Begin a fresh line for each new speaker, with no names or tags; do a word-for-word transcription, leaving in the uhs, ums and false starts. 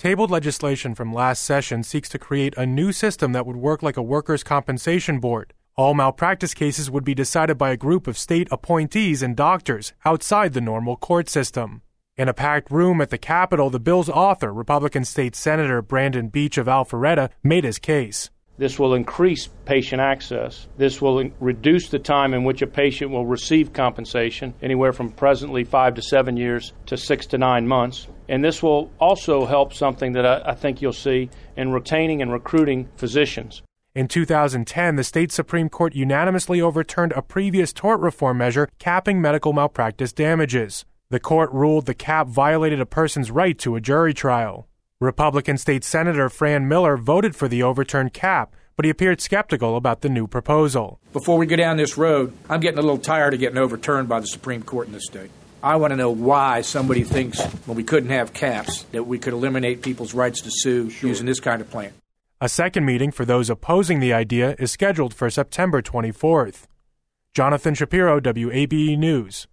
Tabled legislation from last session seeks to create a new system that would work like a workers' compensation board. All malpractice cases would be decided by a group of state appointees and doctors outside the normal court system. In a packed room at the Capitol, the bill's author, Republican State Senator Brandon Beach of Alpharetta, made his case.
This will increase patient access. This will in- reduce the time in which a patient will receive compensation, anywhere from presently five to seven years to six to nine months. And this will also help something that I, I think you'll see in retaining and recruiting physicians.
In two thousand ten, the state Supreme Court unanimously overturned a previous tort reform measure capping medical malpractice damages. The court ruled the cap violated a person's right to a jury trial. Republican State Senator Fran Miller voted for the overturned cap, but he appeared skeptical about the new proposal.
Before we go down this road, I'm getting a little tired of getting overturned by the Supreme Court in this state. I want to know why somebody thinks when we couldn't have caps that we could eliminate people's rights to sue sure. using this kind of plan.
A second meeting for those opposing the idea is scheduled for September twenty-fourth. Jonathan Shapiro, W A B E News.